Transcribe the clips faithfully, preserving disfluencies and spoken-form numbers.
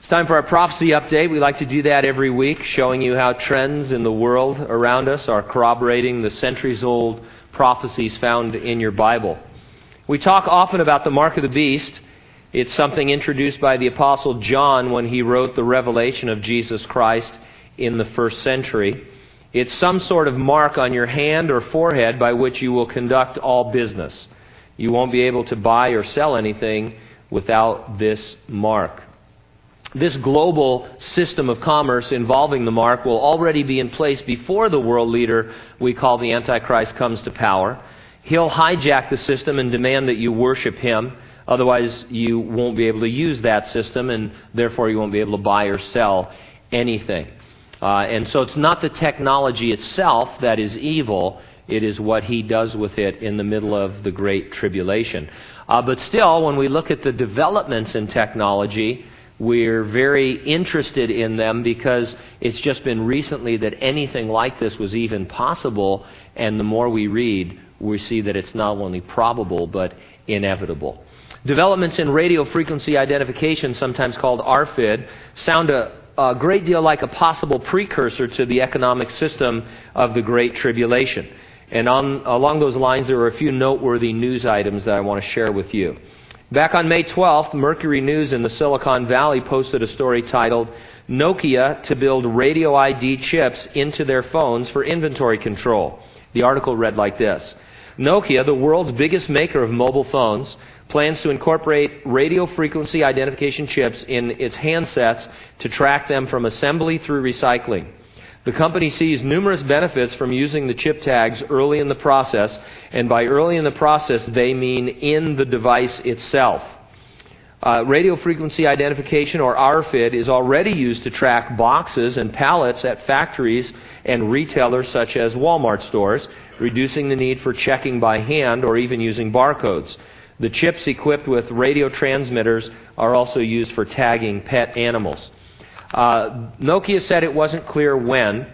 It's time for our prophecy update. We like to do that every week, showing you how trends in the world around us are corroborating the centuries-old prophecies found in your Bible. We talk often about the mark of the beast. It's something introduced by the Apostle John when he wrote the revelation of Jesus Christ in the first century. It's some sort of mark on your hand or forehead by which you will conduct all business. You won't be able to buy or sell anything without this mark. This global system of commerce involving the mark will already be in place before the world leader we call the Antichrist comes to power. He'll hijack the system and demand that you worship him. Otherwise, you won't be able to use that system, and therefore you won't be able to buy or sell anything. Uh, and so it's not the technology itself that is evil. It is what he does with it in the middle of the Great Tribulation. Uh, but still, when we look at the developments in technology, we're very interested in them because it's just been recently that anything like this was even possible, and the more we read, we see that it's not only probable but inevitable. Developments in radio frequency identification, sometimes called R F I D, sound a, a great deal like a possible precursor to the economic system of the Great Tribulation. And on, along those lines, there are a few noteworthy news items that I want to share with you. Back on May twelfth, Mercury News in the Silicon Valley posted a story titled, "Nokia to build radio I D chips into their phones for inventory control." The article read like this: Nokia, the world's biggest maker of mobile phones, plans to incorporate radio frequency identification chips in its handsets to track them from assembly through recycling. The company sees numerous benefits from using the chip tags early in the process, and by early in the process, they mean in the device itself. Uh, radio frequency identification, or R F I D, is already used to track boxes and pallets at factories and retailers such as Walmart stores, reducing the need for checking by hand or even using barcodes. The chips equipped with radio transmitters are also used for tagging pet animals. Uh, Nokia said it wasn't clear when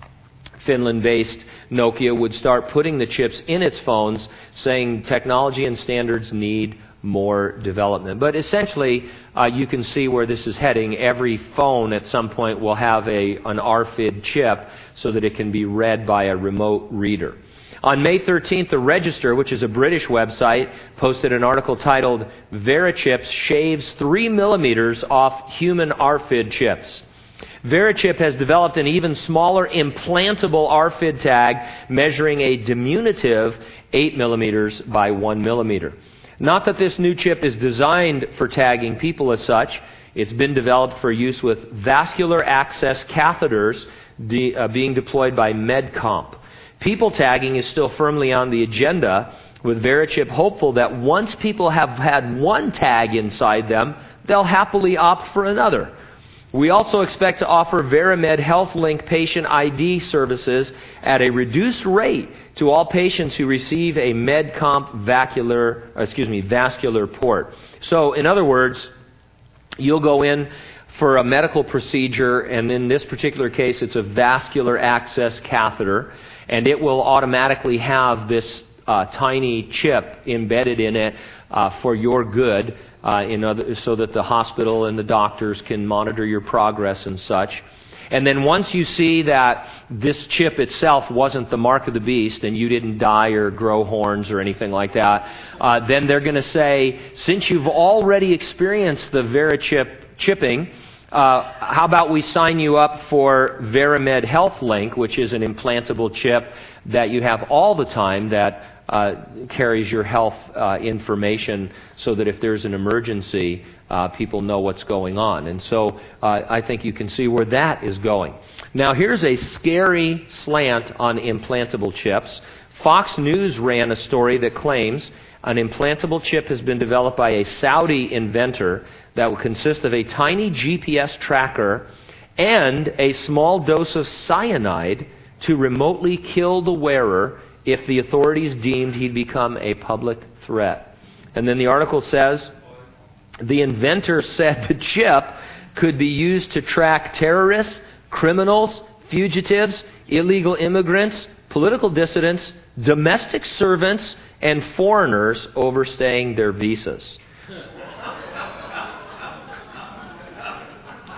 Finland-based Nokia would start putting the chips in its phones, saying technology and standards need more development. But essentially, uh, you can see where this is heading. Every phone at some point will have a an R F I D chip so that it can be read by a remote reader. On May thirteenth, the Register, which is a British website, posted an article titled, "Verichips shaves three millimeters off human R F I D chips." Verichip has developed an even smaller implantable R F I D tag measuring a diminutive eight millimeters by one millimeter. Not that this new chip is designed for tagging people as such. It's been developed for use with vascular access catheters de- uh, being deployed by MedComp. People tagging is still firmly on the agenda, with Verichip hopeful that once people have had one tag inside them, they'll happily opt for another. We also expect to offer Verimed HealthLink patient I D services at a reduced rate to all patients who receive a MedComp vascular, excuse me, vascular port. So, in other words, you'll go in for a medical procedure, and in this particular case, it's a vascular access catheter, and it will automatically have this uh, tiny chip embedded in it uh, for your good, uh, in other, so that the hospital and the doctors can monitor your progress and such. And then once you see that this chip itself wasn't the mark of the beast and you didn't die or grow horns or anything like that, uh, then they're going to say, since you've already experienced the Verichip chipping, Uh, how about we sign you up for Verimed HealthLink, which is an implantable chip that you have all the time that uh, carries your health uh, information so that if there's an emergency, uh, people know what's going on. And so uh, I think you can see where that is going. Now here's a scary slant on implantable chips. Fox News ran a story that claims an implantable chip has been developed by a Saudi inventor that will consist of a tiny G P S tracker and a small dose of cyanide to remotely kill the wearer if the authorities deemed he'd become a public threat. And then the article says, the inventor said the chip could be used to track terrorists, criminals, fugitives, illegal immigrants, political dissidents, domestic servants, and foreigners overstaying their visas.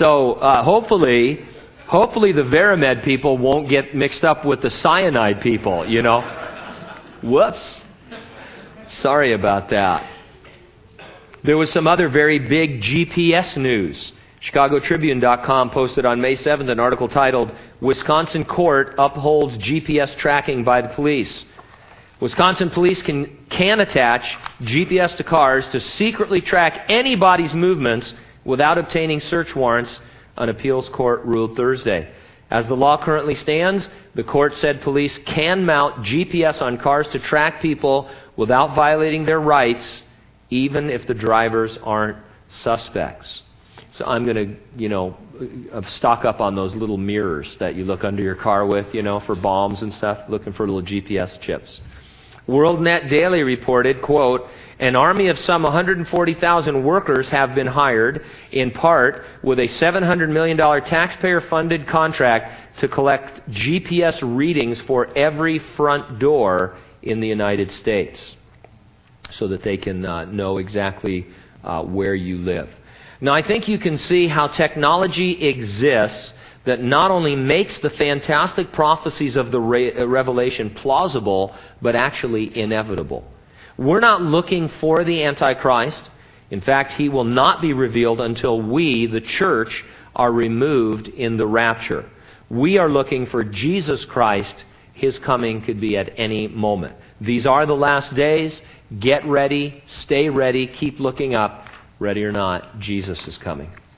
So uh, hopefully, hopefully the Veramed people won't get mixed up with the cyanide people, you know. Whoops. Sorry about that. There was some other very big G P S news. Chicago Tribune dot com posted on May seventh an article titled, "Wisconsin Court Upholds G P S Tracking by the Police." Wisconsin police can, can attach G P S to cars to secretly track anybody's movements without obtaining search warrants, an appeals court ruled Thursday. As the law currently stands, the court said police can mount G P S on cars to track people without violating their rights, even if the drivers aren't suspects. So I'm going to, you know, stock up on those little mirrors that you look under your car with, you know, for bombs and stuff, looking for little G P S chips. WorldNet Daily reported, quote, "An army of some one hundred forty thousand workers have been hired, in part with a seven hundred million dollars taxpayer-funded contract to collect G P S readings for every front door in the United States so that they can uh, know exactly uh, where you live." Now, I think you can see how technology exists that not only makes the fantastic prophecies of the Re- Revelation plausible, but actually inevitable. We're not looking for the Antichrist. In fact, he will not be revealed until we, the church, are removed in the rapture. We are looking for Jesus Christ. His coming could be at any moment. These are the last days. Get ready, stay ready, keep looking up. Ready or not, Jesus is coming.